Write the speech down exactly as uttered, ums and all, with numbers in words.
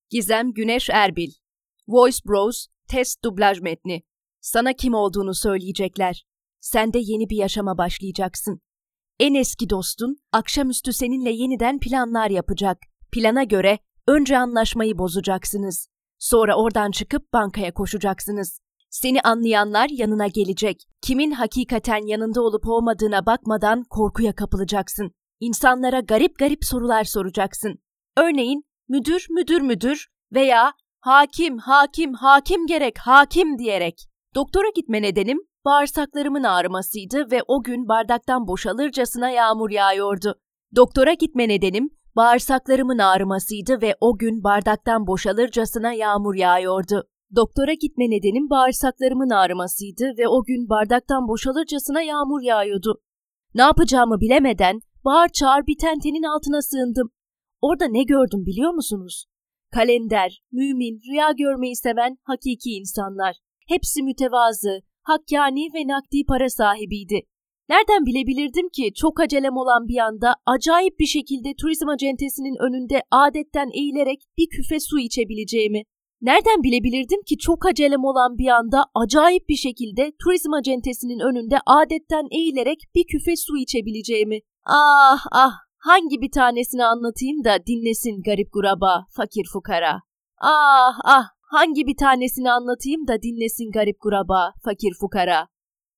Gizem Güneş Erbil. Voice Bros test dublaj metni. Sana kim olduğunu söyleyecekler. Sen de yeni bir yaşama başlayacaksın. En eski dostun akşamüstü seninle yeniden planlar yapacak. Plana göre önce anlaşmayı bozacaksınız. Sonra oradan çıkıp bankaya koşacaksınız. Seni anlayanlar yanına gelecek. Kimin hakikaten yanında olup olmadığına bakmadan korkuya kapılacaksın. İnsanlara garip garip sorular soracaksın. Örneğin müdür müdür müdür veya hakim hakim hakim gerek hakim diyerek. Doktora gitme nedenim bağırsaklarımın ağrımasıydı ve o gün bardaktan boşalırcasına yağmur yağıyordu. Doktora gitme nedenim bağırsaklarımın ağrımasıydı ve o gün bardaktan boşalırcasına yağmur yağıyordu. Doktora gitme nedenim bağırsaklarımın ağrımasıydı ve o gün bardaktan boşalırcasına yağmur yağıyordu. Ne yapacağımı bilemeden bağır çağır bir tentenin altına sığındım. Orada ne gördüm biliyor musunuz? Kalender, mümin, rüya görmeyi seven hakiki insanlar. Hepsi mütevazı, hakkani ve nakdi para sahibiydi. Nereden bilebilirdim ki çok acelem olan bir anda acayip bir şekilde turizm acentesinin önünde adetten eğilerek bir küfe su içebileceğimi? Nereden bilebilirdim ki çok acelem olan bir anda acayip bir şekilde turizm acentesinin önünde adetten eğilerek bir küfe su içebileceğimi? Ah ah! Hangi bir tanesini anlatayım da dinlesin garip guraba, fakir fukara? Ah ah! Hangi bir tanesini anlatayım da dinlesin garip guraba, fakir fukara?